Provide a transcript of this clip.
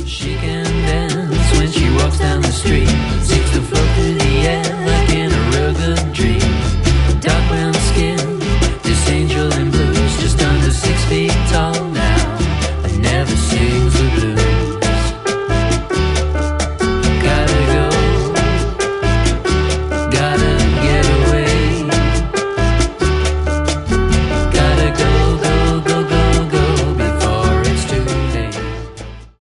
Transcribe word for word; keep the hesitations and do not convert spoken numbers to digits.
She can dance when she walks down the street, seems to float through the air.